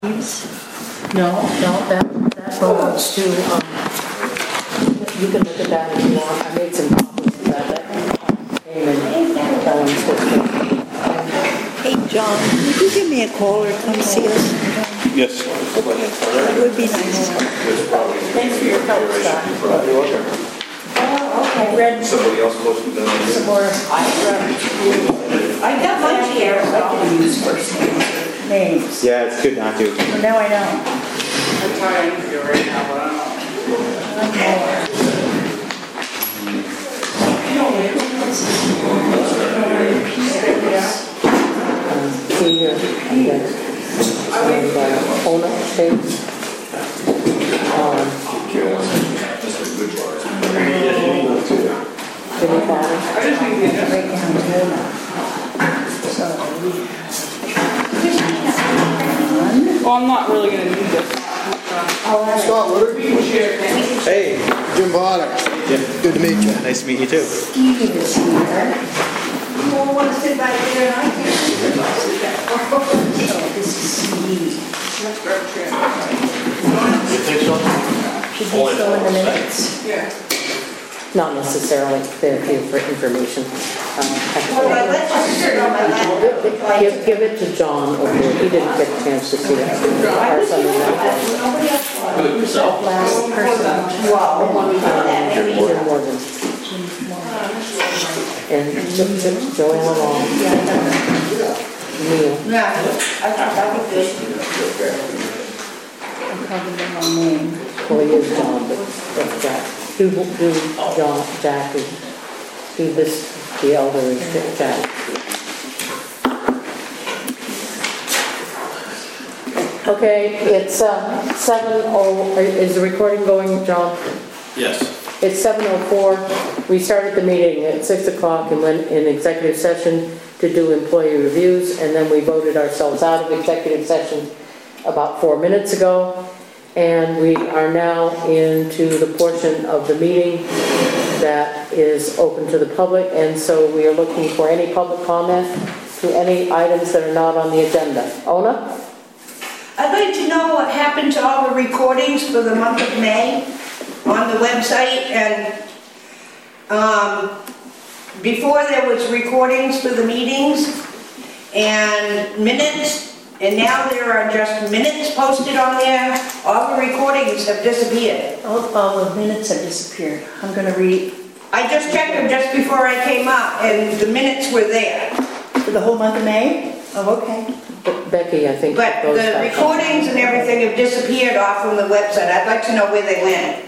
No, that belongs to, you can look at that if you want. I made some copies of that came in Ellen's system. Hey, John, would you give me a call or come see us? Yes. That would be nice. Thanks for your help, Scott. You're welcome. I read Somebody else supposed to be done some more. I got my chair, I can use first names. Yeah, it's good not to. Well, now I know. I'm trying to do right now, but I See here, yes. And Ona Shakes. Jimmy Bottom. I just need the Right down Ona. So well, I'm not really going to need this. Scott Woodard. Hey, Jim Bonner. Jim. Good to meet you. Nice to meet you too. Steve is here. You all want to sit back there and I can sit back. So this is Steve. Should be still in the minutes? Yeah. Not necessarily, they're here for information. Give it to John over here. He didn't get a chance to see that. Or something like that. Last person. Jim Morgan. And Joanna Long. Neil. Yeah, I thought that would be good. I covered them on name. Well, he is John, but that's Jack. Do John, Jack, do this, the elder is Jack. Okay, it's 7:00, is the recording going, John? Yes. It's 7:04. We started the meeting at 6 o'clock and went in executive session to do employee reviews, and then we voted ourselves out of executive session about 4 minutes ago. And we are now into the portion of the meeting that is open to the public, and so we are looking for any public comment to any items that are not on the agenda. Ona? I'd like to know what happened to all the recordings for the month of May on the website, and before there was recordings for the meetings and minutes, and now there are just minutes posted on there. All the recordings have disappeared. All the minutes have disappeared. I'm going to read. I just checked them just before I came up, and the minutes were there. For the whole month of May? Oh, okay. Becky, I think. But goes the back recordings and everything have disappeared off from the website. I'd like to know where they went.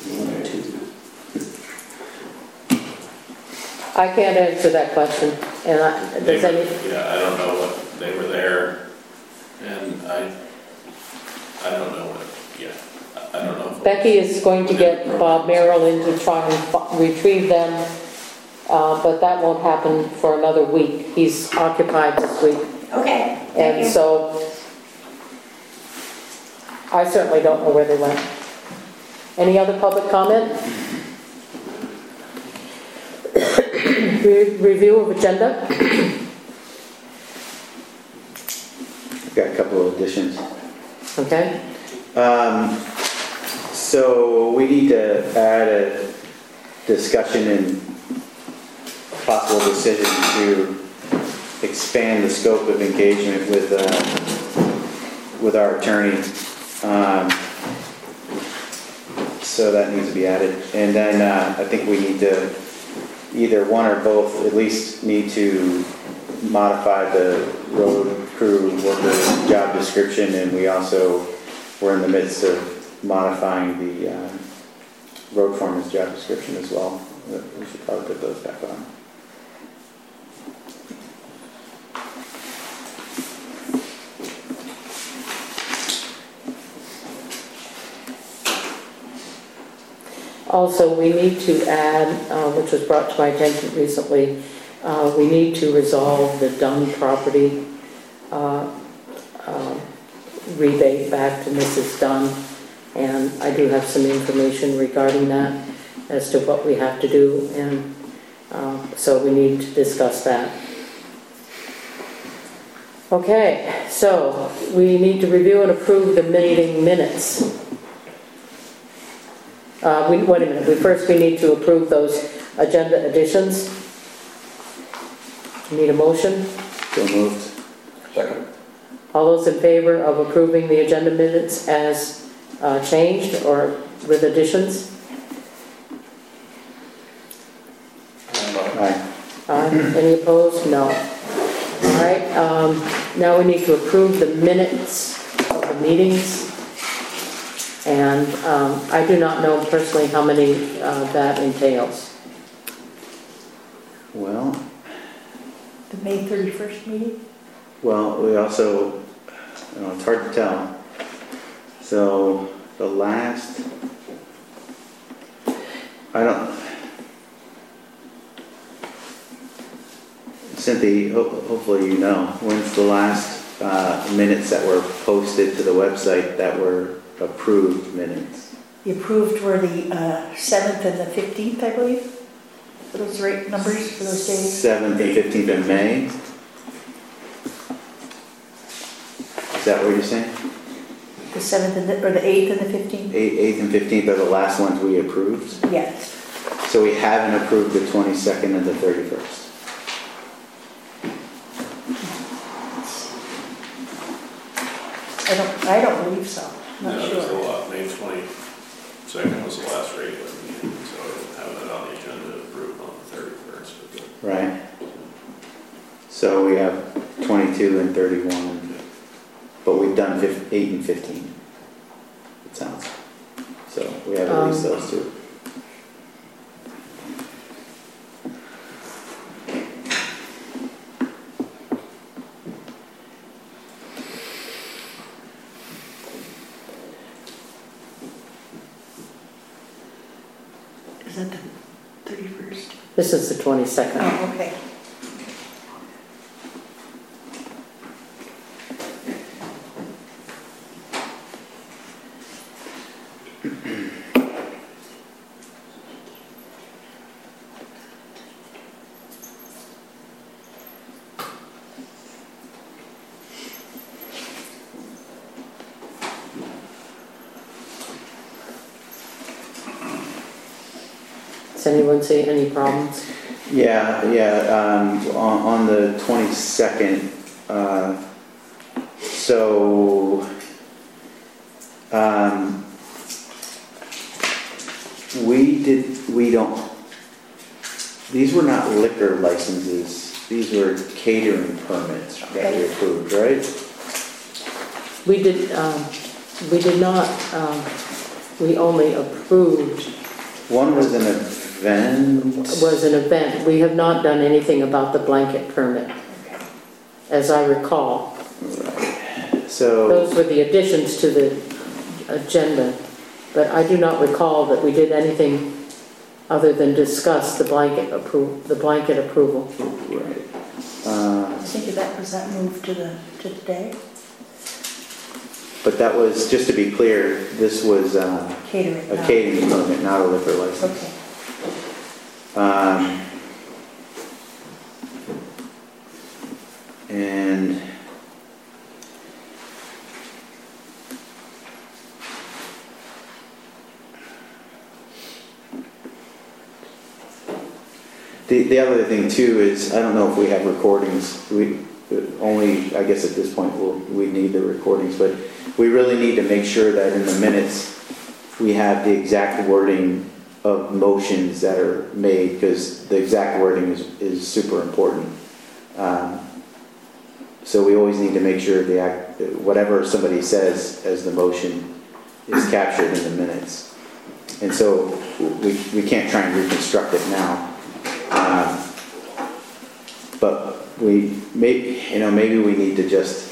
I can't answer that question. And does any? Yeah, I don't know what, they were there, and I don't know what, yeah, I don't know. Becky is going to get Bob Merrill in to try and retrieve them, but that won't happen for another week. He's occupied this week. Okay, thank And you. so I certainly don't know where they went. Any other public comment? Review of agenda? I've got a couple of additions. Okay. So we need to add a discussion and possible decision to expand the scope of engagement with our attorney. So that needs to be added. And then I think we need to, either one or both, at least need to modify the road crew worker job description, and we also were in the midst of modifying the road foreman's job description as well. We should probably put those back on. Also, we need to add, which was brought to my attention recently, we need to resolve the Dunn property rebate back to Mrs. Dunn, and I do have some information regarding that as to what we have to do, and so we need to discuss that. Okay, so we need to review and approve the meeting minutes. Wait a minute, we need to approve those agenda additions. Need a motion? So moved. Second. All those in favor of approving the agenda minutes as changed or with additions? Aye. Any opposed? No. All right, now we need to approve the minutes of the meetings. And I do not know personally how many that entails. Well, The May 31st meeting? well, we also, it's hard to tell. So the last, Cynthia, hopefully you know, when's the last minutes that were posted to the website that were approved minutes? The approved were the 7th and the 15th, I believe. Are those the right numbers for those days? 7th and 15th of May? Is that what you're saying? The 7th and or the 8th and the 15th? 8th and 15th are the last ones we approved. Yes. So we haven't approved the 22nd and the 31st. I don't believe so. No, Not there's a sure. lot. May 22nd was the last regular meeting, so I didn't have that on the agenda approved on the 31st. But Right. So we have 22 and 31, but we've done 8 and 15, it sounds. So we have at least those two. Is that the 31st? This is the 22nd. Oh, okay. Does anyone see any problems? Yeah, on the 22nd, these were not liquor licenses, these were catering permits that we approved, right? We did not, we only approved, One was an event. was an event. We have not done anything about the blanket permit, as I recall. So, Those were the additions to the agenda, but I do not recall that we did anything other than discuss the blanket approval. right. I think that was that moved to today? But that was, just to be clear, this was Catering. a catering permit, not a liquor license. Okay. And the other thing too is, I don't know if we have recordings. We only, I guess at this point, we need the recordings, but we really need to make sure that in the minutes we have the exact wording of motions that are made, because the exact wording is super important. So we always need to make sure whatever somebody says as the motion is captured in the minutes. And so we can't try and reconstruct it now. But maybe we need to just,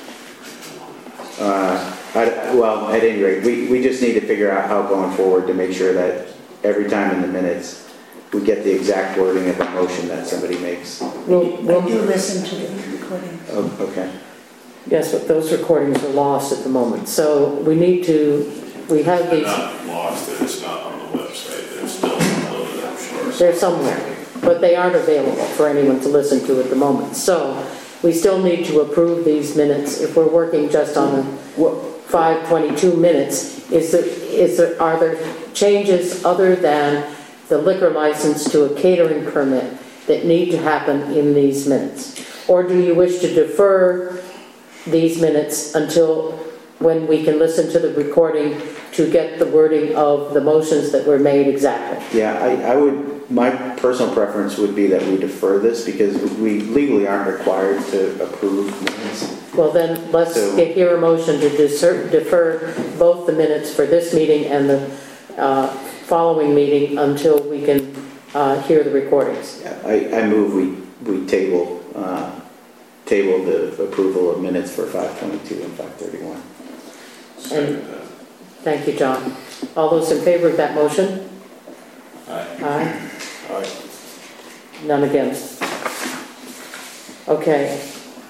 at any rate, we just need to figure out how going forward to make sure that every time in the minutes, we get the exact wording of the motion that somebody makes. I do listen to the recording. Oh, okay. Yes, but those recordings are lost at the moment. So we have they're these, not lost, they're just not on the website. They're still uploaded, I'm sure. they're somewhere, but they aren't available for anyone to listen to at the moment. So we still need to approve these minutes. If we're working just on the 5:22 minutes, are there changes other than the liquor license to a catering permit that need to happen in these minutes? Or do you wish to defer these minutes until when we can listen to the recording to get the wording of the motions that were made exactly? Yeah, I would, my personal preference would be that we defer this because we legally aren't required to approve minutes. Well, then, let's hear a motion to defer both the minutes for this meeting and the following meeting until we can hear the recordings. Yeah, I move we table the approval of minutes for 5:22 and 5:31. Second that. Thank you, John. All those in favor of that motion? Aye. Aye. Aye. None against. Okay.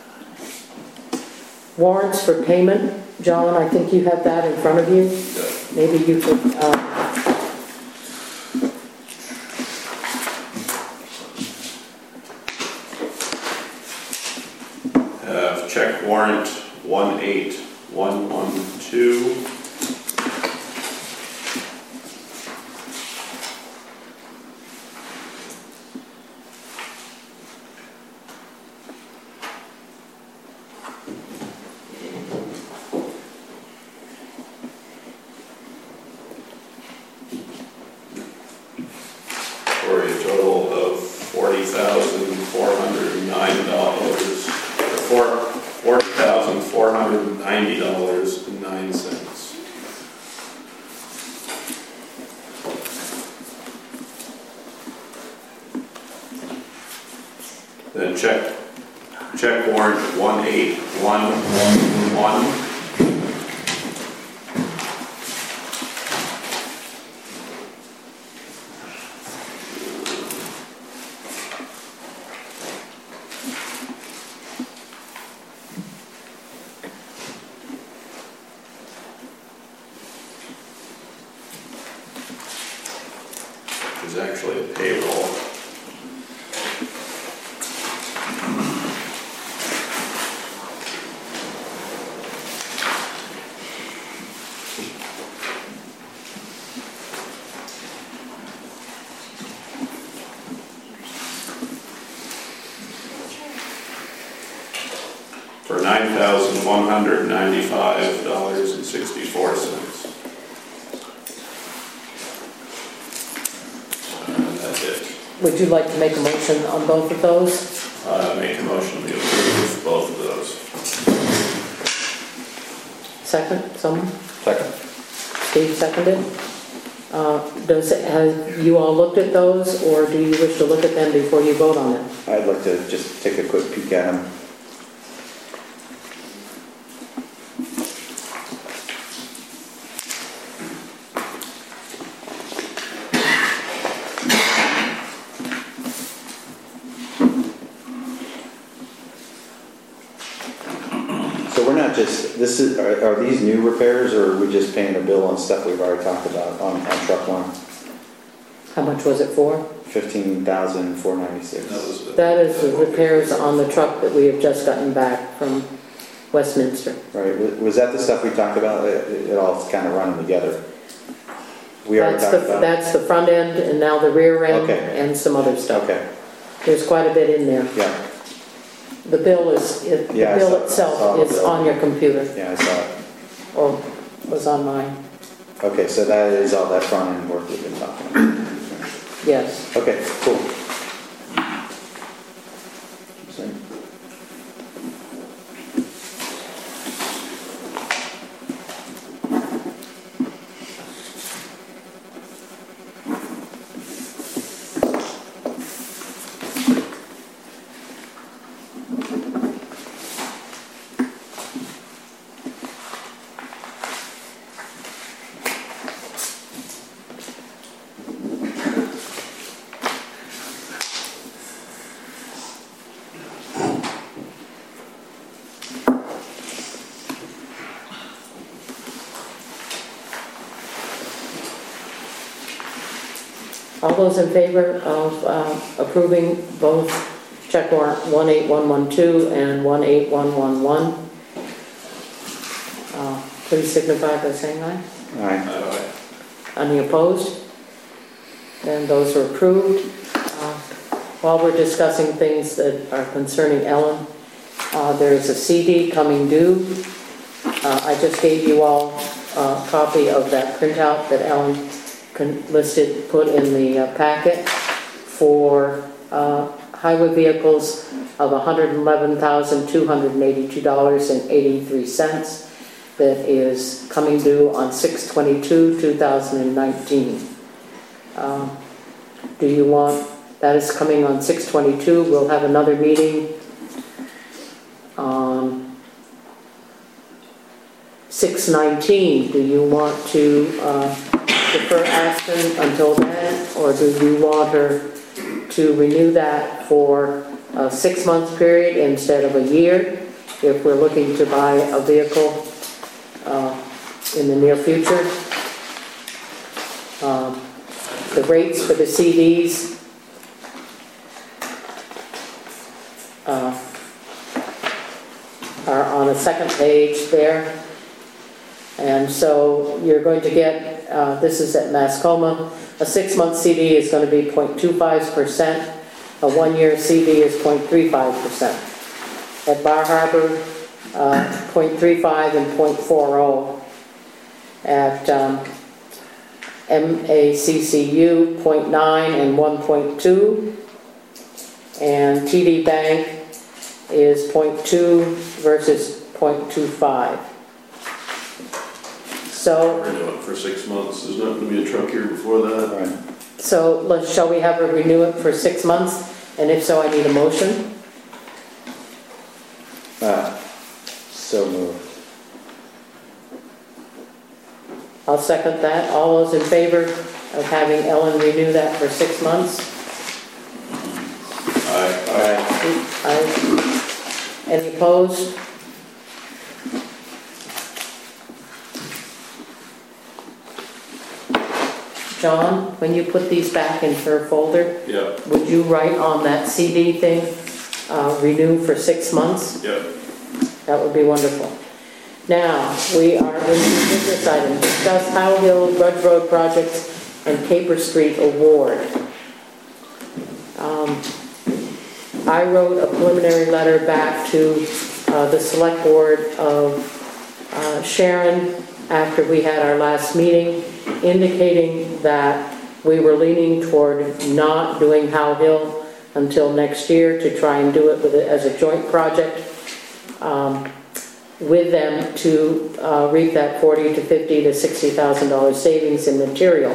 Warrants for payment. John, I think you have that in front of you. Maybe you could... Check warrant 18112. For a total of $40,490.09. Then check warrant 18111. Is actually a payroll. For $9,195.64. Would you like to make a motion on both of those? Make a motion to approve both of those. Second, someone? Second. Steve seconded. Have you all looked at those, or do you wish to look at them before you vote on them? I'd like to just take a quick peek at them. Are these new repairs, or are we just paying a bill on stuff we've already talked about on truck one? How much was it for? $15,496. That is the repairs on the truck that we have just gotten back from Westminster. Right, was that the stuff we talked about? It all kind of running together. We already talked about. That's the front end, and now the rear end, Okay. and some other stuff. Okay. There's quite a bit in there. Yeah. The bill itself is on your computer, Yeah, I saw it. or was on mine. Okay, so that is all that front end work we've been talking about. Yes. Okay, cool. All those in favor of approving both check warrant 18112 and 18111. Please signify by saying aye. Aye. Any opposed? And those are approved. While we're discussing things that are concerning Ellen, there is a CD coming due. I just gave you all a copy of that printout that Ellen put in the packet for highway vehicles of $111,282.83. That is coming due on 6/22/2019. Do you want, that is coming on 6/22. We'll have another meeting on 6/19. Do you want to defer action until then, or do you want her to renew that for a 6-month period instead of a year if we're looking to buy a vehicle in the near future? The rates for the CDs are on the second page there. And so you're going to get, this is at Mascoma, a 6-month CD is going to be 0.25%, a 1-year CD is 0.35%. At Bar Harbor, 0.35 and 0.40. At MACCU, 0.9 and 1.2. And TD Bank is 0.2 versus 0.25. So, Renew it for 6 months. There's not going to be a truck here before that. Right. so shall we have her renew it for 6 months? And if so, I need a motion. So moved. I'll second that. All those in favor of having Ellen renew that for 6 months? Aye. Aye. Any opposed? John, when you put these back in her folder, Yeah. would you write on that CD thing, renew for 6 months? Yeah. That would be wonderful. Now, we are in the business item, discuss Howe Hill, Grudge Road projects, and Caper Street award. I wrote a preliminary letter back to the select board of Sharon after we had our last meeting, indicating that we were leaning toward not doing Howe Hill until next year to try and do it as a joint project with them to reap that $40,000 to $50,000 to $60,000 savings in material.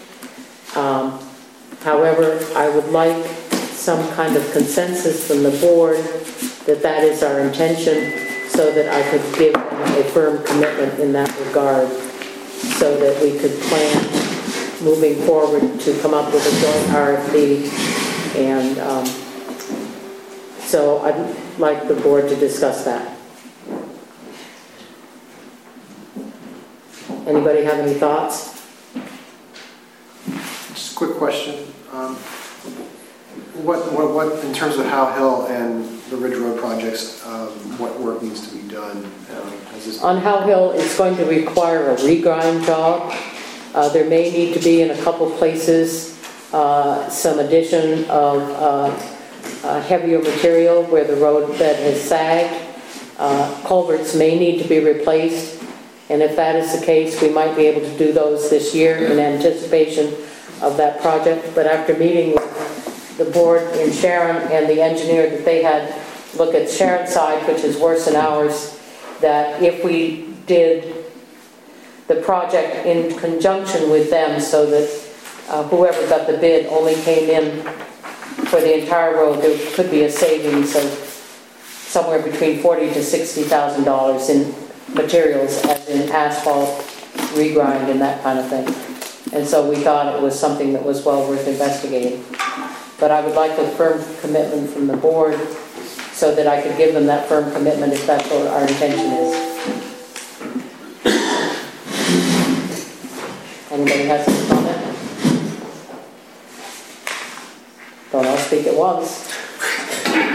However, I would like some kind of consensus from the board that that is our intention, so that I could give them a firm commitment in that regard, so that we could plan moving forward to come up with a joint RFP. And so I'd like the board to discuss that. Anybody have any thoughts? Just a quick question. What, in terms of Howe Hill and the Ridge Road projects, what work needs to be done? On Howe Hill, it's going to require a regrind job. There may need to be in a couple places some addition of heavier material where the road bed has sagged. Culverts may need to be replaced, and if that is the case, we might be able to do those this year in anticipation of that project. But after meeting with the board in Sharon and the engineer that they had look at Sharon's side, which is worse than ours, that if we did the project in conjunction with them, so that whoever got the bid only came in for the entire road, there could be a savings of somewhere between $40,000 to $60,000 in materials, as in asphalt, regrind, and that kind of thing. And so we thought it was something that was well worth investigating. But I would like a firm commitment from the board, so that I could give them that firm commitment if that's what our intention is. Anybody has any comment? Don't all speak at once.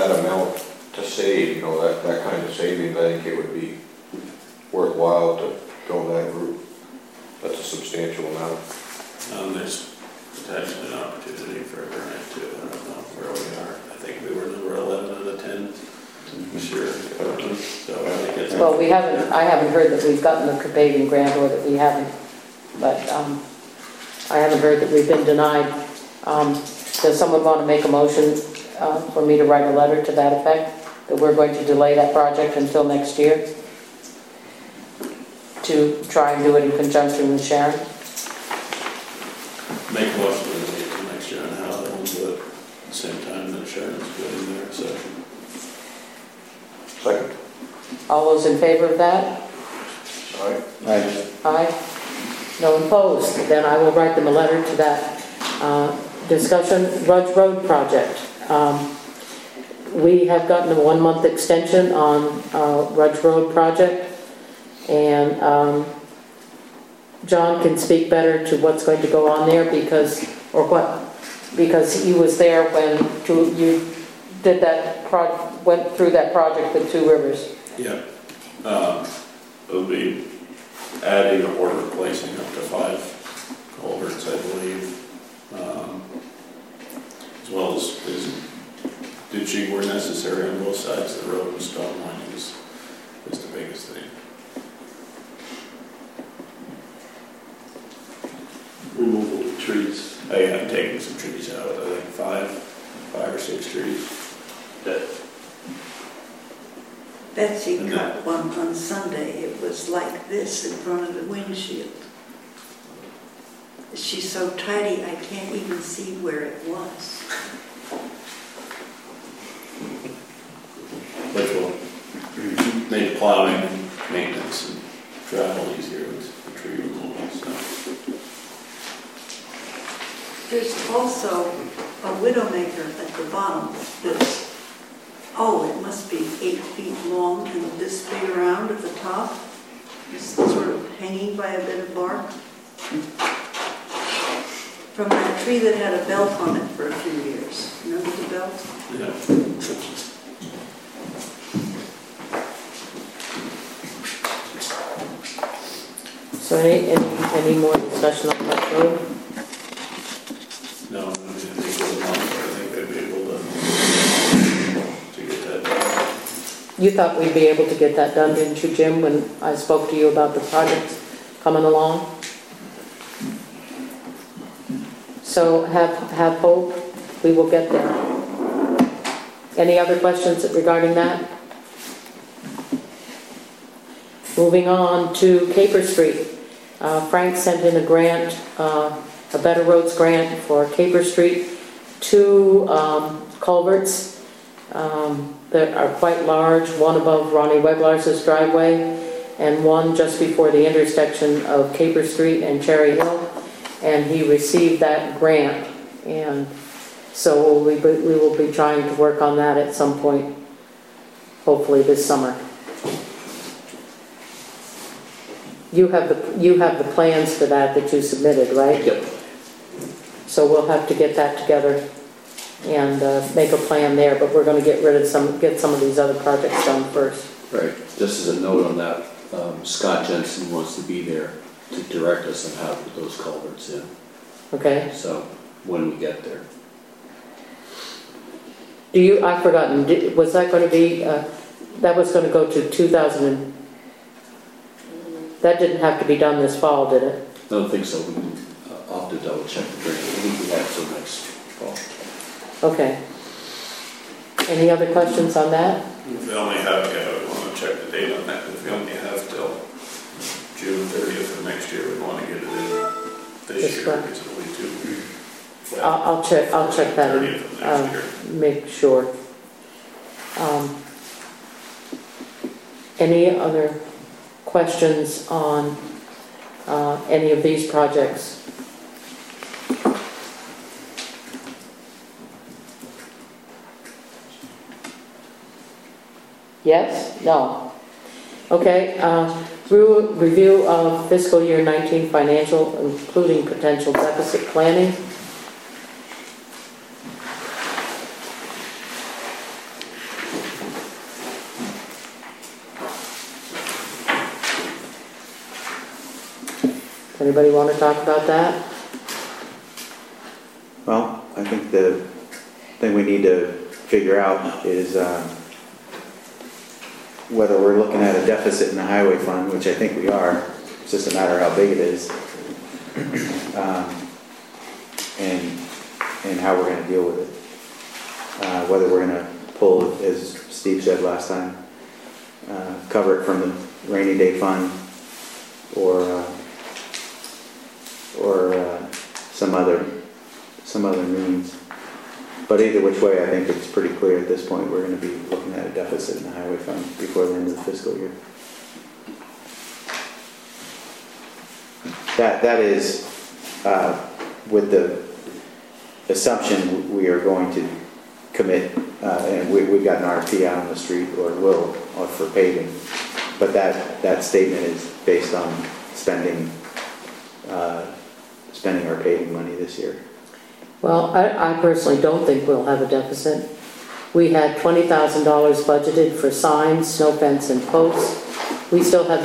that amount to save, that kind of savings, I think it would be worthwhile to go that route. That's a substantial amount. There's potentially an opportunity for a grant too. I don't know where we are. I think we were number 11 out of 10. Sure. So I think it's. Well, I haven't heard that we've gotten the paving grant or that we haven't, but I haven't heard that we've been denied. Does someone want to make a motion for me to write a letter to that effect, that we're going to delay that project until next year to try and do it in conjunction with Sharon? Make a motion to delay it till next year, and how they will do it at the same time that Sharon's doing their session. Second. All those in favor of that? All right. Aye. No opposed. Then I will write them a letter to that discussion. Rudge Road project. We have gotten a 1-month extension on Rudge Road project, and John can speak better to what's going to go on there because he was there when you did that went through that project with Two Rivers. Yeah. It'll be adding or replacing up to 5 culverts, I believe. As well as ditching where necessary on both sides of the road, and stone lining is the biggest thing. Removal of trees. I have taken some trees out, I think 5 or 6 trees. Betsy cut one on Sunday. It was like this in front of the windshield. She's so tidy, I can't even see where it was. Which will make plowing and maintenance and travel easier with the tree removal and stuff. There's also a widowmaker at the bottom that's, it must be 8 feet long and this big around at the top. It's sort of hanging by a bit of bark. From that tree that had a belt on it for a few years. Remember the belt? Yeah. So any more discussion on that road? No, I think it was a month, but I think they'd be able to get that done. You thought we'd be able to get that done, didn't you, Jim, when I spoke to you about the projects coming along? So have hope, we will get there. Any other questions regarding that? Moving on to Caper Street. Frank sent in a grant, a Better Roads grant for Caper Street. 2 culverts that are quite large, one above Ronnie Weglars's driveway and one just before the intersection of Caper Street and Cherry Hill. And he received that grant, and so we will be trying to work on that at some point, hopefully this summer. You have the plans for that you submitted, right? Yep. So we'll have to get that together and make a plan there, but we're going to get some of these other projects done first. Right. Just as a note on that, Scott Jensen wants to be there to direct us on how to put those culverts in. Okay. So when we get there. I've forgotten, was that going to be, that was going to go to 2000, that didn't have to be done this fall, did it? I don't think so. I'll have to double check the grant. I think we have till next fall. Okay. Any other questions on that? If we only have, we want to check the date on that, if we only have till June 30th of next year, we want to get it in this year, because it'll be too. I'll check that and make sure. Any other questions on any of these projects? Yes? No? Okay. Review of fiscal year 19 financial, including potential deficit planning. Anybody want to talk about that? Well, I think the thing we need to figure out is whether we're looking at a deficit in the highway fund, which I think we are. It's just a matter of how big it is. And how we're going to deal with it. Whether we're going to pull, as Steve said last time, cover it from the rainy day fund or some other means. But either which way, I think it's pretty clear at this point we're going to be looking at a deficit in the highway fund before the end of the fiscal year. That is with the assumption we are going to commit, and we've got an RFP out on the street, or will, for paving. But that statement is based on spending our paving money this year. Well, I personally don't think we'll have a deficit. We had $20,000 budgeted for signs, snow fence, and posts. We still have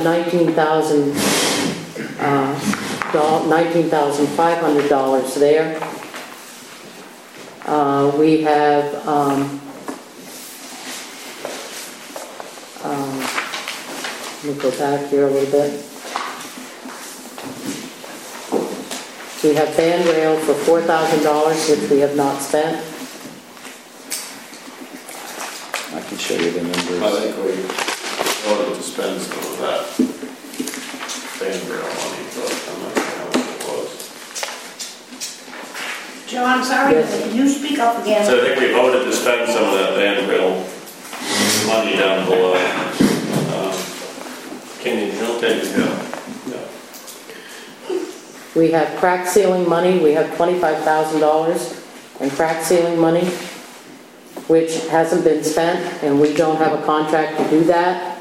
$19,500 there. We have let me go back here a little bit. We have band rail for $4,000, which we have not spent. I can show you the numbers. I think we wanted to spend some of that band rail money, but I'm not sure how much it was. John, sorry, Yes. can you speak up again? So I think we voted to spend some of that band rail money down below. Canyon Hill. We have crack sealing money. We have $25,000 in crack sealing money, which hasn't been spent, and we don't have a contract to do that.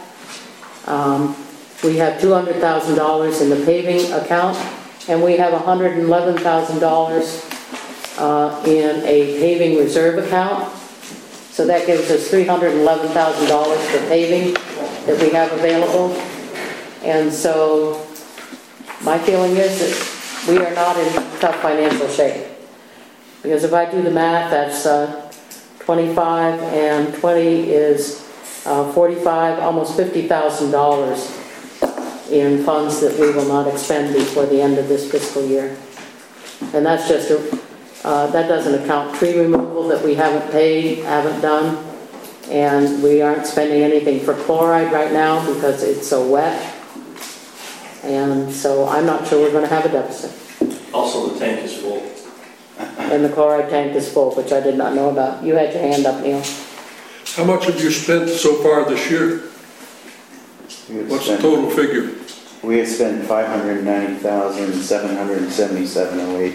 We have $200,000 in the paving account, and we have $111,000 in a paving reserve account. So that gives us $311,000 for paving that we have available. And so my feeling is that we are not in tough financial shape. Because if I do the math, that's 25 and 20 is 45, almost $50,000 in funds that we will not expend before the end of this fiscal year. And that's just that doesn't account tree removal that we haven't paid, haven't done, and we aren't spending anything for chloride right now because it's so wet. And so I'm not sure we're going to have a deficit. Also, the tank is full. And the chloride tank is full, which I did not know about. You had your hand up, Neil. How much have you spent so far this year? What's the total figure? We have spent $590,777.08.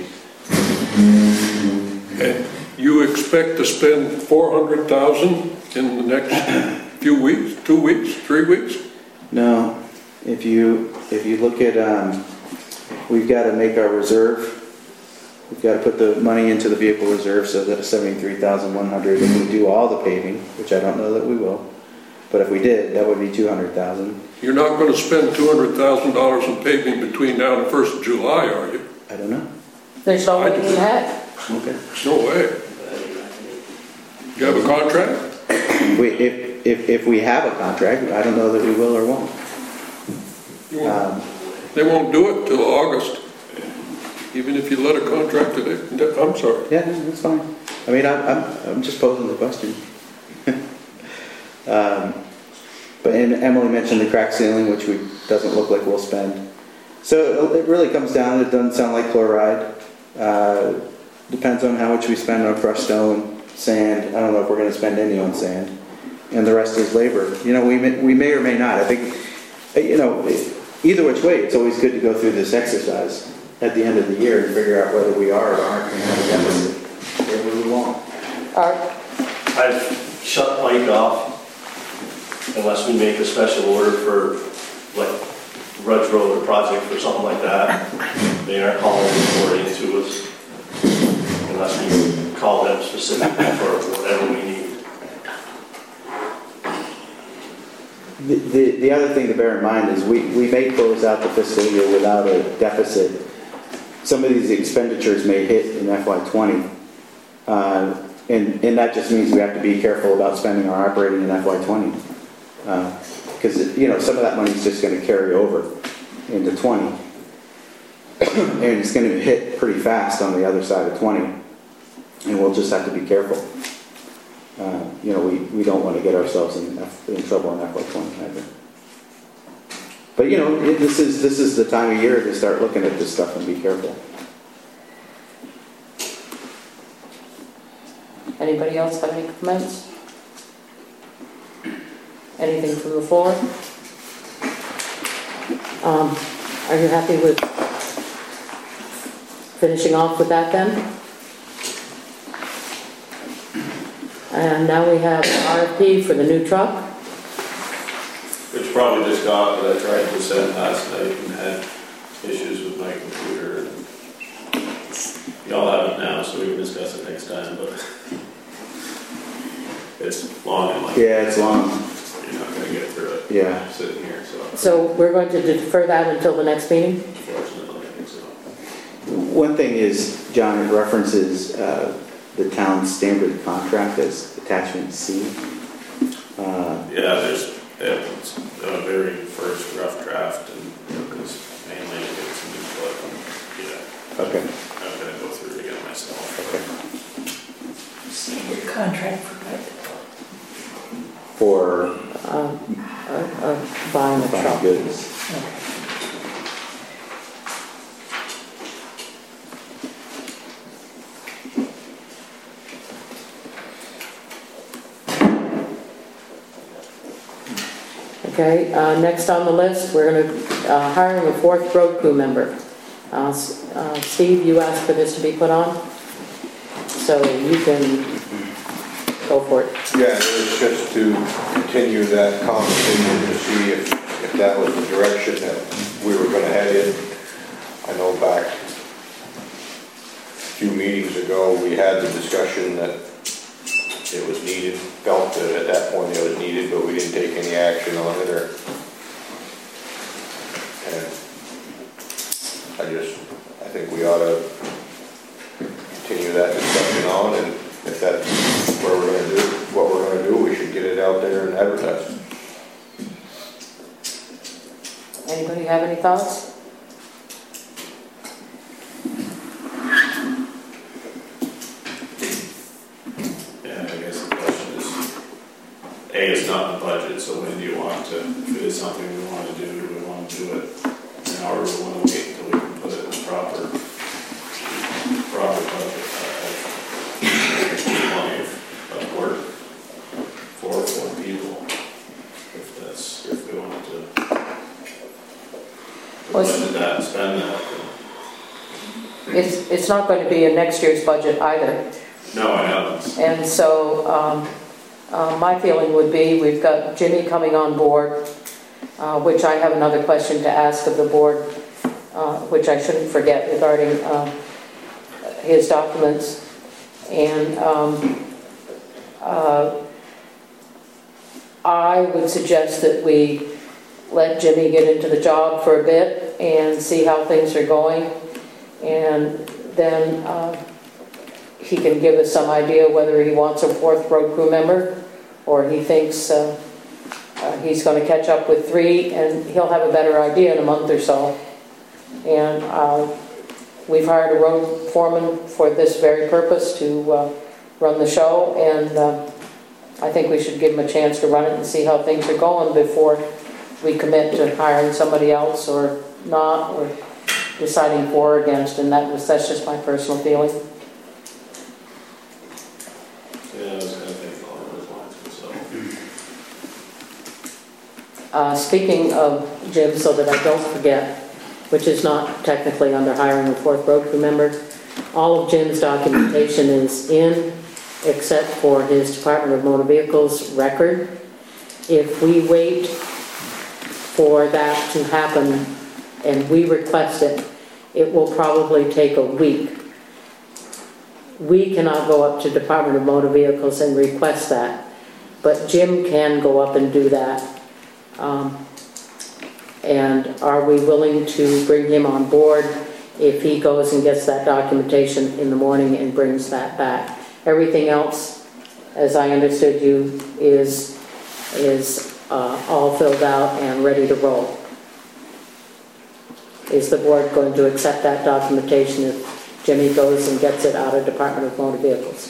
And you expect to spend $400,000 in the next few weeks, 2 weeks, 3 weeks? No. If you look at, we've got to make our reserve. We've got to put the money into the vehicle reserve, so that's $73,100. If we do all the paving, which I don't know that we will, but if we did, that would be $200,000. You're not going to spend $200,000 in paving between now and the 1st of July, are you? I don't know. There's no way to do that. Okay. No way. You have a contract? If we have a contract, I don't know that we will or won't. They won't do it till August, even if you let a contract today. I'm sorry. Yeah, that's fine. I mean, I'm just posing the question. And Emily mentioned the crack ceiling, which doesn't look like we'll spend. So it really comes down, it doesn't sound like chloride. Depends on how much we spend on crushed stone, sand. I don't know if we're going to spend any on sand. And the rest is labor. You know, we may or may not. I think, you know, either which way, it's always good to go through this exercise at the end of the year and figure out whether we are or aren't going to have a deficit. Maybe we won't. I've shut Pike off unless we make a special order for like Rudge Road or project or something like that. They aren't calling reporting to us unless we call them specifically for whatever we need. The other thing to bear in mind is we may close out the fiscal year without a deficit. Some of these expenditures may hit in FY20. And that just means we have to be careful about spending our operating in FY20. Because, you know, some of that money is just going to carry over into 20. And it's going to hit pretty fast on the other side of 20. And we'll just have to be careful. You know, we don't want to get ourselves in trouble in FY20 either. But, you know, this is the time of year to start looking at this stuff and be careful. Anybody else have any comments? Anything from the floor? Are you happy with finishing off with that then? And now we have RFP for the new truck. Which probably just got, but I tried to send last night and had issues with my computer. And y'all have it now, so we can discuss it next time, but it's long and like. Yeah, it's long. You're not going to get through it. Yeah. Sitting here, so. So we're going to defer that until the next meeting? Unfortunately, I think so. One thing is, John, it references the town's standard contract as attachment C. Yeah, it's a very first rough draft, and because mainly it's some input. Yeah. Okay. I'm going to go through it again myself. Okay. Standard contract for what? For Buying a truck. goods. Okay, next on the list, we're going to hiring a fourth road crew member. Steve, you asked for this to be put on, so you can go for it. Yeah, it was just to continue that conversation to see if that was the direction that we were going to head in. I know back a few meetings ago, we had the discussion that it was needed, felt that at that point it was needed, but we didn't take any action on it. And I think we ought to continue that discussion on, and if that's what we're going to do, we should get it out there and advertise. Anybody have any thoughts? It's not in the budget, so when do you want to, if it is something we want to do we want to do it now, or we want to wait until we can put it in the proper budget? Plenty of work for 4 people, if we wanted to budget that and spend that. It's not going to be in next year's budget either. No, I haven't. And so my feeling would be we've got Jimmy coming on board, which I have another question to ask of the board, which I shouldn't forget regarding his documents. And I would suggest that we let Jimmy get into the job for a bit and see how things are going. And then he can give us some idea whether he wants a fourth road crew member or he thinks he's going to catch up with 3, and he'll have a better idea in a month or so. And we've hired a road foreman for this very purpose to run the show, and I think we should give him a chance to run it and see how things are going before we commit to hiring somebody else or not, or deciding for or against, and that's just my personal feeling. Yeah, I was going to think along those lines myself. Speaking of Jim, so that I don't forget, which is not technically under hiring a fourth road crew member, all of Jim's documentation is in, except for his Department of Motor Vehicles record. If we wait for that to happen and we request it, it will probably take a week. We cannot go up to Department of Motor Vehicles and request that, but Jim can go up and do that. And are we willing to bring him on board if he goes and gets that documentation in the morning and brings that back? Everything else, as I understood you, is all filled out and ready to roll. Is the board going to accept that documentation if Jimmy goes and gets it out of Department of Motor Vehicles?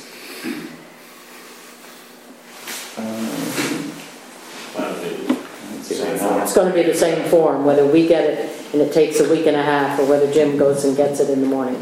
It's going to be the same form, whether we get it and it takes a week and a half, or whether Jim goes and gets it in the morning.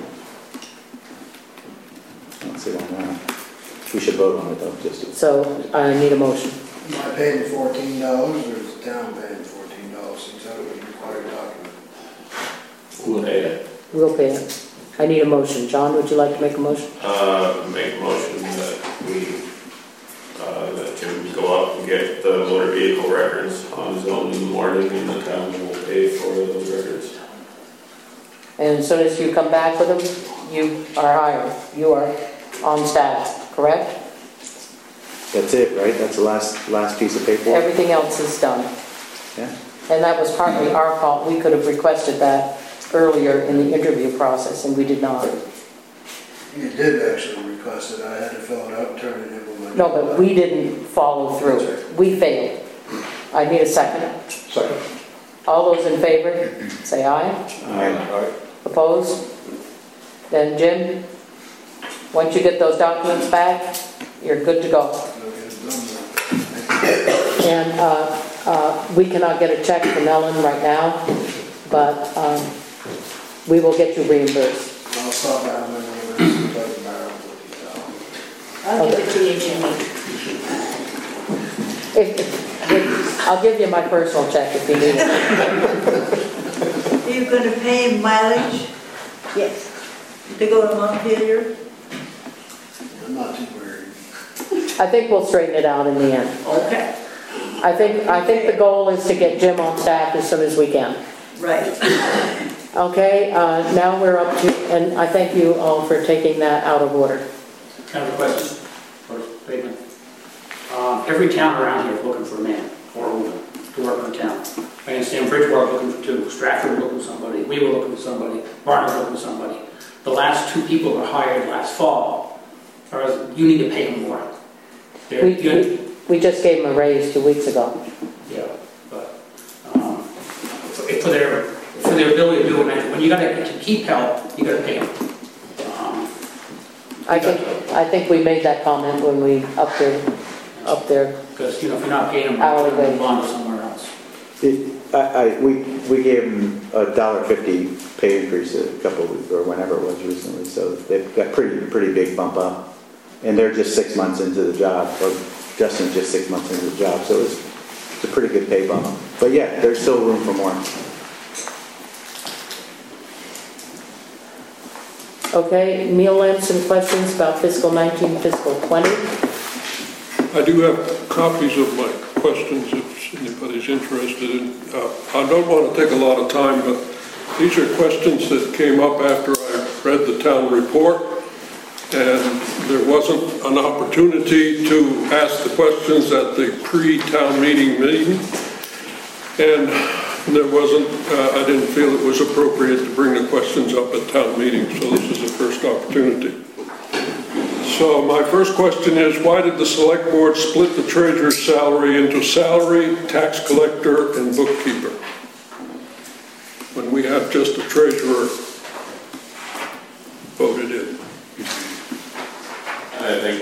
I don't see why not. We should vote on it though, just. So I need a motion. Am I paying $14 or is the town paying $14 since that would be a required document? We'll pay it. We'll pay it. I need a motion. John, would you like to make a motion? Make a motion that that Jim go up and get the motor vehicle records on his own in the morning, and the town will pay for those records. And as soon as you come back with them, you are hired. You are on staff, correct? That's it, right? That's the last piece of paperwork? Everything else is done. Yeah. And that was partly our fault. We could have requested that earlier in the interview process, and we did not. You did actually request it. I had to fill it out, turn it in. No, but we didn't follow through. We failed. I need a second. Second. All those in favor, say aye. Aye. Opposed? Then Jim, once you get those documents back, you're good to go. And we cannot get a check from Ellen right now, but we will get you reimbursed. I'll stop down there and talk about I'll give it to you, Jimmy. I'll give you my personal check if you need it. Are you going to pay mileage Yes. to go to Montpelier? I'm not too worried. I think we'll straighten it out in the end. Okay. I think the goal is to get Jim on staff as soon as we can. Right. Okay, now we're up to, and I thank you all for taking that out of order. I have a question or statement. Every town around here is looking for a man or a woman to work in town. I understand Bridgewater looking for two, Stratford looking for somebody, we were looking for somebody, Barnard looking for somebody. The last two people were hired last fall. You need to pay them more. We just gave them a raise 2 weeks ago. Yeah, but for their ability to do it, when you got to keep help, you got to pay them. I think we made that comment when we upped their Because, if you're not paying them, hourly they'll wage. move on to somewhere else. We gave them a $1.50 pay increase a couple of weeks, or whenever it was recently, so they've got pretty big bump up. And they're just 6 months into the job, or Justin's just 6 months into the job, so it's a pretty good pay bump. But yeah, there's still room for more. Okay, Neil Lamson, questions about fiscal 19, fiscal 20? I do have copies of my questions if anybody's interested in. I don't want to take a lot of time, but these are questions that came up after I read the town report, and there wasn't an opportunity to ask the questions at the pre-town meeting. And there wasn't, I didn't feel it was appropriate to bring the questions up at town meeting, so this is the first opportunity. So my first question is, why did the select board split the treasurer's salary into salary, tax collector, and bookkeeper, when we have just a treasurer voted in? I think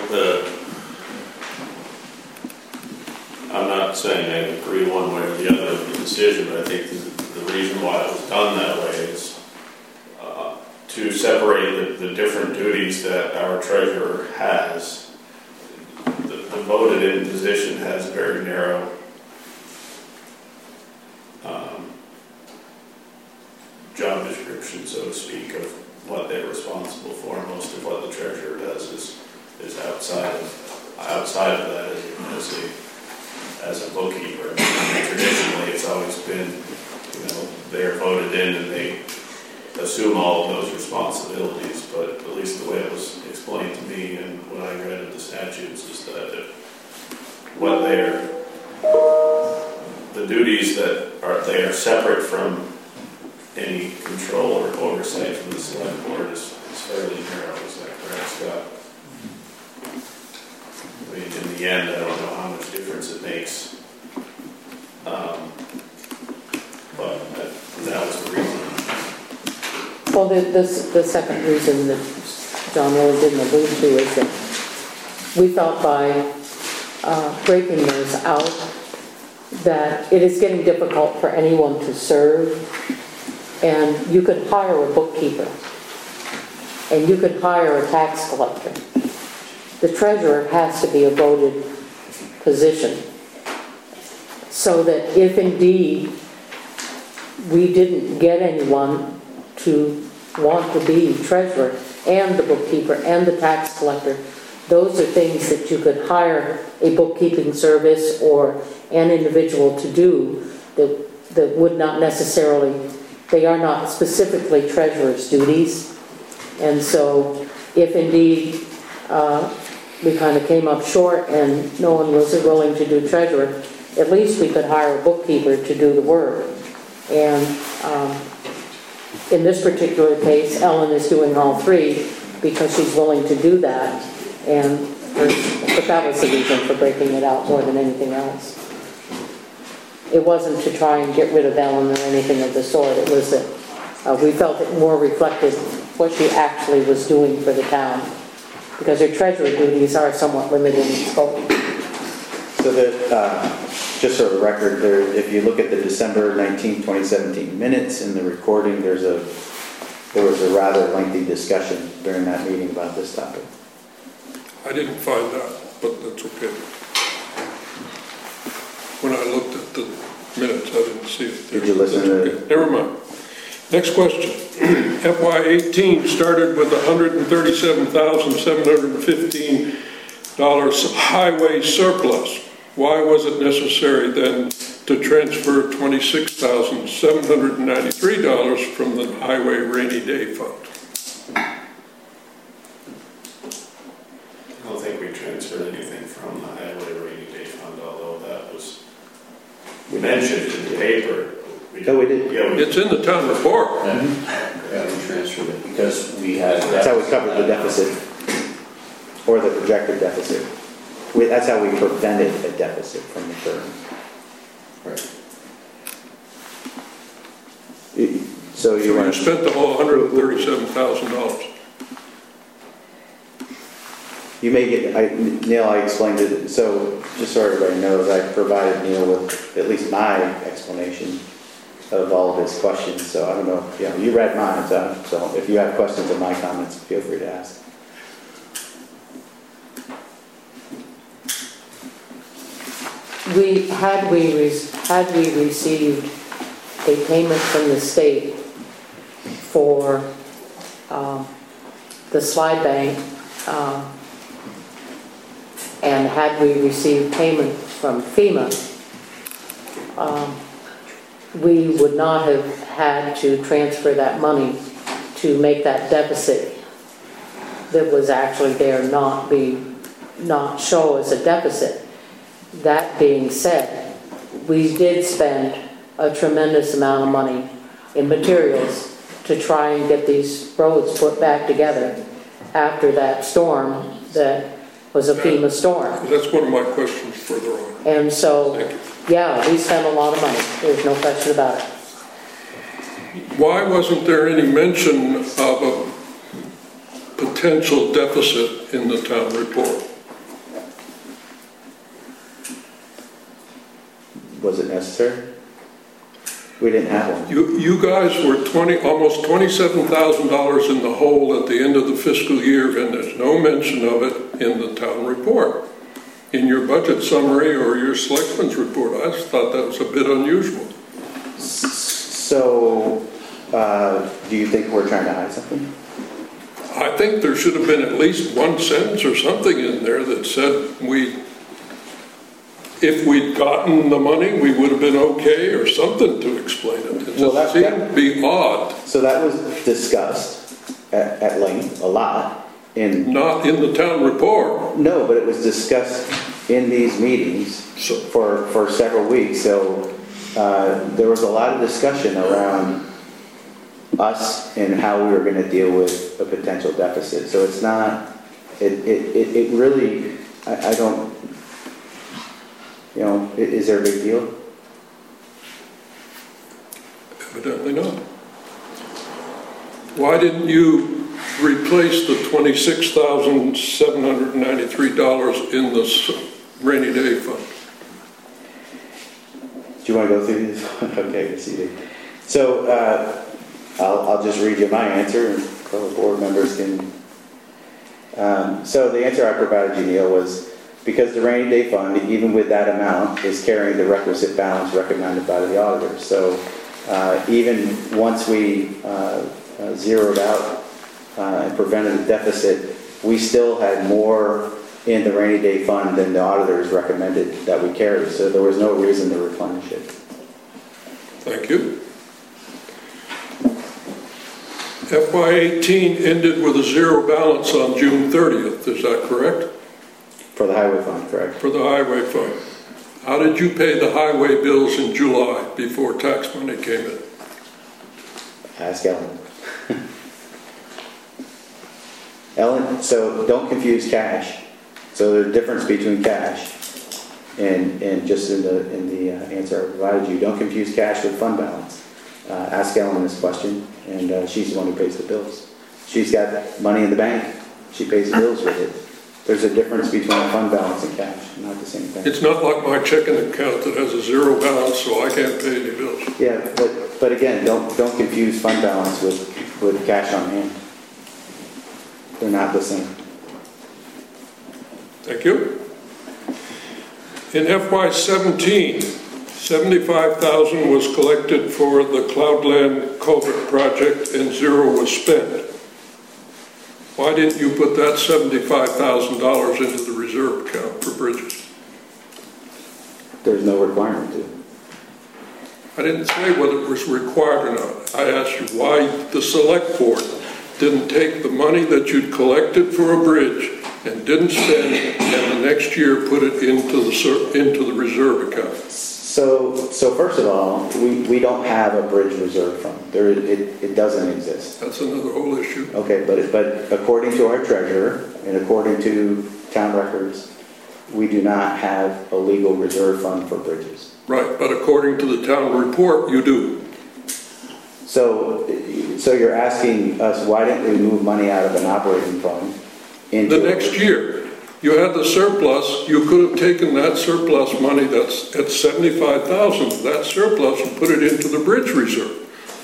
I'm not saying I agree one way or the other with the decision, but I think the reason why it was done that way is to separate the different duties that our treasurer has. The voted-in position has a very narrow job description, so to speak, of what they're responsible for. Most of what the treasurer does is outside of that as a bookkeeper. Traditionally, it's always been, they're voted in and they assume all of those responsibilities, but at least the way it was explained to me and what I read of the statutes is that what the duties they are separate from any control or oversight from the select board is fairly narrow. Is that correct, Scott? I mean, in the end, I don't know how much difference it makes. But that was the reason. Well, the second reason that John really didn't allude to is that we felt by breaking those out that it is getting difficult for anyone to serve. And you could hire a bookkeeper, and you could hire a tax collector. The treasurer has to be a voted position, so that if indeed we didn't get anyone to want to be treasurer and the bookkeeper and the tax collector, those are things that you could hire a bookkeeping service or an individual to do that would not necessarily, they are not specifically treasurer's duties. And so if indeed we kind of came up short and no one was willing to do treasurer, at least we could hire a bookkeeper to do the work. And in this particular case, Ellen is doing all three because she's willing to do that. But that was the reason for breaking it out more than anything else. It wasn't to try and get rid of Ellen or anything of the sort. It was that we felt it more reflected what she actually was doing for the town, because her treasurer duties are somewhat limited in scope. So that, just for the record, there, if you look at the December 19, 2017 minutes in the recording, there was a rather lengthy discussion during that meeting about this topic. I didn't find that, but that's okay. When I looked at the minutes, I didn't see it there. Did you listen to it? Never mind. Next question. FY18 started with $137,715 highway surplus. Why was it necessary then to transfer $26,793 from the highway rainy day fund? I don't think we transferred anything from the highway rainy day fund, although that was mentioned in the paper. No, we did. Yeah, It's in the town report. Yeah, we transferred it because we had. That's how we covered the deficit, or the projected deficit. That's how we prevented a deficit from occurring. Right. So You spent the whole $137,000. You may get, Neil, I explained it, so just so everybody knows, I provided Neil with at least my explanation of all of his questions, so I don't know, you read mine, so if you have questions on my comments, feel free to ask. Had we received a payment from the state for the slide bank, and had we received payment from FEMA, we would not have had to transfer that money to make that deficit that was actually there not show as a deficit. That being said, we did spend a tremendous amount of money in materials to try and get these roads put back together after that storm that was a FEMA storm. That's one of my questions further on. And so, yeah, we spent a lot of money. There's no question about it. Why wasn't there any mention of a potential deficit in the town report? Was it necessary? We didn't have one. You guys were almost $27,000 in the hole at the end of the fiscal year, and there's no mention of it in the town report. In your budget summary or your selectmen's report, I just thought that was a bit unusual. So, do you think we're trying to hide something? I think there should have been at least one sentence or something in there that said if we'd gotten the money, we would have been okay, or something to explain it. It just seemed to be odd. So that was discussed at length, a lot. Not in the town report. No, but it was discussed in these meetings for several weeks. So there was a lot of discussion around us and how we were going to deal with a potential deficit. So it's not, it really, I don't, is there a big deal? Evidently not. Why didn't you replace the $26,793 in the rainy day fund? Do you want to go through this? Okay, I see. So I'll just read you my answer, and fellow board members can. So the answer I provided you, Neil, was because the rainy day fund, even with that amount, is carrying the requisite balance recommended by the auditor. So even once we zeroed out and prevented a deficit, we still had more in the rainy day fund than the auditors recommended that we carry. So there was no reason to replenish it. Thank you. FY18 ended with a zero balance on June 30th, is that correct? For the highway fund, correct. For the highway fund. How did you pay the highway bills in July before tax money came in? Ask Ellen. Ellen, so don't confuse cash. So there's a difference between cash and just in the answer I provided you. Don't confuse cash with fund balance. Ask Ellen this question, and she's the one who pays the bills. She's got money in the bank. She pays the bills with it. There's a difference between fund balance and cash, not the same thing. It's not like my checking account that has a zero balance, so I can't pay any bills. Yeah, but again, don't confuse fund balance with cash on hand. They're not the same. Thank you. In FY17, $75,000 was collected for the Cloudland Culvert project and zero was spent. Why didn't you put that $75,000 into the reserve account for bridges? There's no requirement to. I didn't say whether it was required or not. I asked you why the select board didn't take the money that you'd collected for a bridge and didn't spend it, and the next year put it into the reserve account. So first of all, we don't have a bridge reserve fund. It doesn't exist. That's another whole issue. Okay, but according to our treasurer and according to town records, we do not have a legal reserve fund for bridges. Right, but according to the town report, you do. So you're asking us, why didn't we move money out of an operating fund into the next year? You had the surplus. You could have taken that surplus money that's at $75,000, that surplus, and put it into the bridge reserve.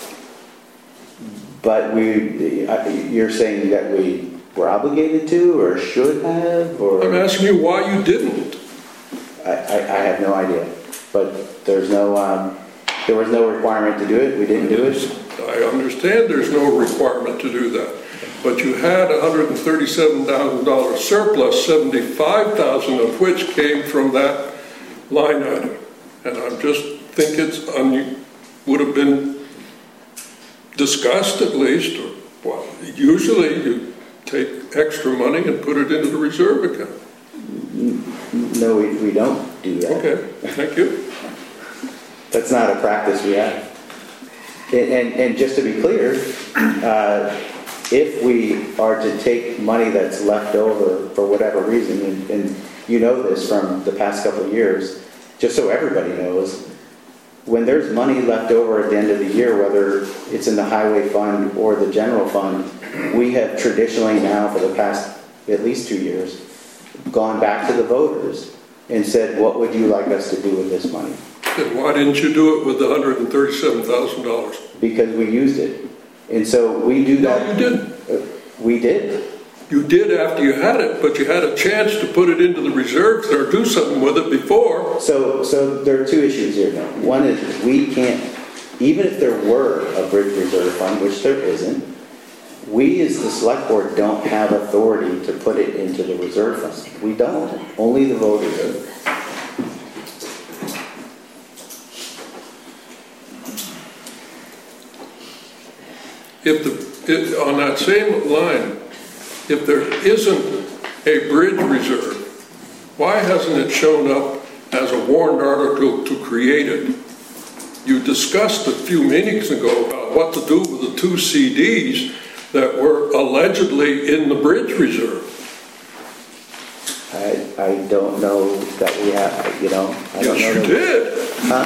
But you're saying that we were obligated to or should have, or? I'm asking you why you didn't. I have no idea, but there was no requirement to do it. We didn't do it. I understand there's no requirement to do that. But you had $137,000 surplus, $75,000 of which came from that line item. And I just think would have been discussed at least, or well, usually you take extra money and put it into the reserve account. No, we don't do that. Okay, thank you. That's not a practice we have. And just to be clear, if we are to take money that's left over for whatever reason, and you know this from the past couple of years, just so everybody knows, when there's money left over at the end of the year, whether it's in the highway fund or the general fund, we have traditionally now for the past at least 2 years gone back to the voters and said, what would you like us to do with this money? Then why didn't you do it with the $137,000? Because we used it. And so we do that. No, you didn't. We did. You did after you had it, but you had a chance to put it into the reserves or do something with it before. So there are two issues here now. One is we can't, even if there were a bridge reserve fund, which there isn't, we as the select board don't have authority to put it into the reserve fund. We don't. Only the voters do. On that same line, if there isn't a bridge reserve, why hasn't it shown up as a warrant article to create it you discussed a few meetings ago about what to do with the 2 CDs that were allegedly in the bridge reserve. I don't know that we have, you know. I don't Yes, know you that- did. Huh?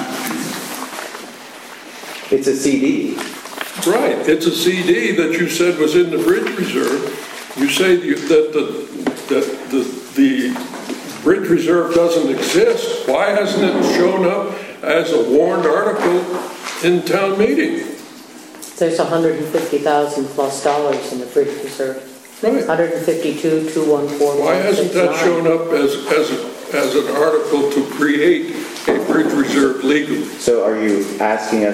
It's a CD. Right, it's a CD that you said was in the bridge reserve. You say that the bridge reserve doesn't exist. Why hasn't it shown up as a warned article in town meeting? There's $150,000 plus in the bridge reserve. Right. 152,214. Why hasn't that shown up as an article to create a bridge reserve legally? So are you asking us